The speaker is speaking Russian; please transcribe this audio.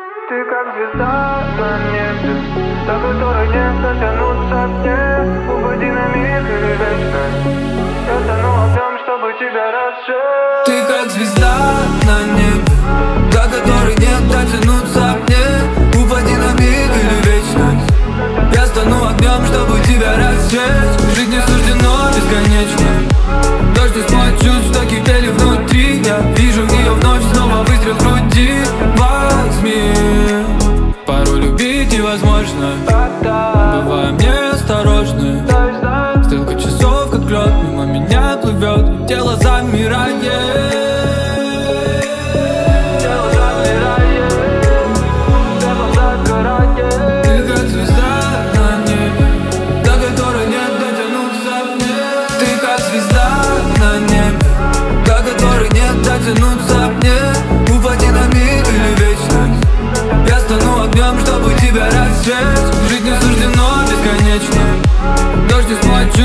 Ты как звезда на небе, до которой не дотянуться мне. Упади на миг или вечность, я стану огнем, чтобы тебя разжечь. Ты как звезда на небе, до которой не дотянуться мне. Упади на миг или вечность, я стану огнем, чтобы тебя разжечь. Жить не суждено бесконечно, дождь не смоет чувств, что кипели внутри. Я вижу ее вновь, снова выстрел в груди. Возьми, порой любить невозможно, бываем неосторожны. Стрелка часов как лед мимо меня плывет, тело замирает. Ты как звезда на небе, до которой не дотянуться мне. Ты как звезда на небе, до которой не дотянуться мне. Упади на миг или вечность, я стану огнем, чтобы тебя разжечь. Жить не суждено бесконечно, дождь не смоет